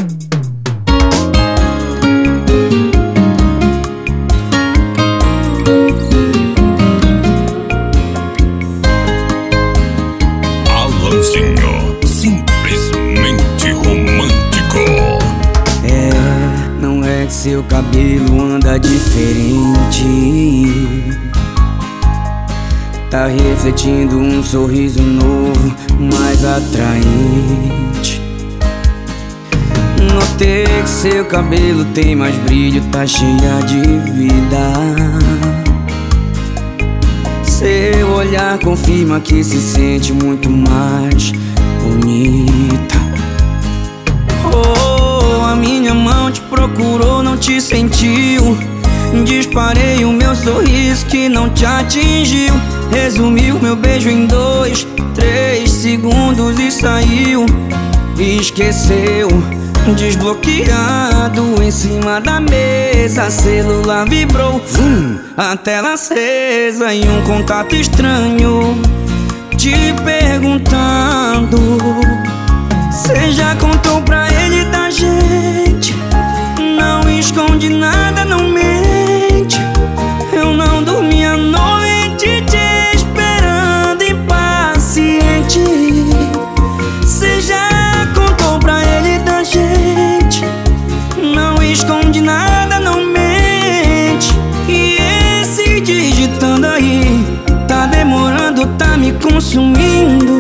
Alanzinho, simplesmente romântico. Não é que seu cabelo anda diferente, tá refletindo um sorriso novo, mais atraente. Notei que seu cabelo tem mais brilho, tá cheia de vida. Seu olhar confirma que se sente muito mais bonita. Oh, a minha mão te procurou, não te sentiu. Disparei o meu sorriso que não te atingiu. Resumiu meu beijo em 2, 3 segundos e saiu. Esqueceu, desbloqueado em cima da mesa. Celular vibrou, a tela acesa e um contato estranho te perguntando: cê já contou pra ele da gente? Não esconde nada, não mente. Eu não dormi a noite te esperando impaciente. Cê já contou pra ele da gente? Não esconde nada, não mente. E esse digitando aí tá demorando, tá me consumindo.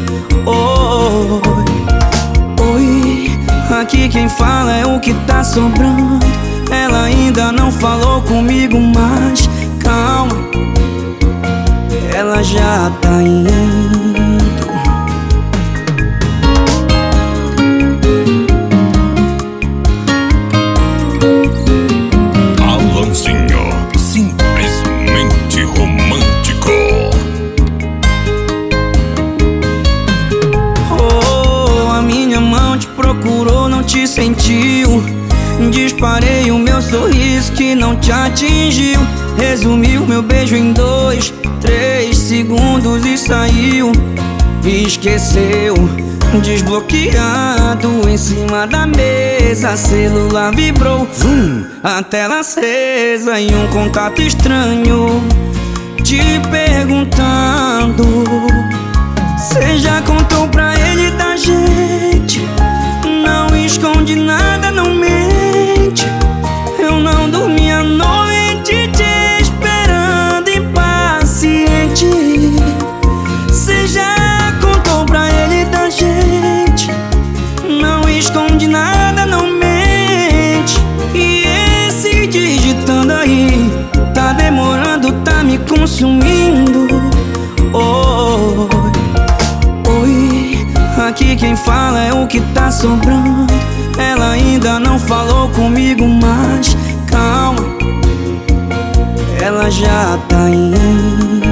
Oi, aqui quem fala é o que tá sobrando. Ela ainda não falou comigo, mas calma, ela já tá indo. Alanzinho, simplesmente romântico. Oh, a minha mão te procurou, não te sentiu. Disparei o meu sorriso que não te atingiu. Resumiu meu beijo em 2, 3 segundos e saiu. Esqueceu, desbloqueado em cima da mesa. Celular vibrou, a tela acesa e um contato estranho te perguntando: cê já contou pra ele da gente? Não esconde nada, não mente. Eu não dormi a noite te esperando impaciente. Cê já contou pra ele da gente? Não esconde nada, não mente. E esse digitando aí tá demorando, tá me consumindo. Oi, aqui quem fala é o que tá sobrando. Ela ainda não falou comigo, mas calma, ela já tá indo.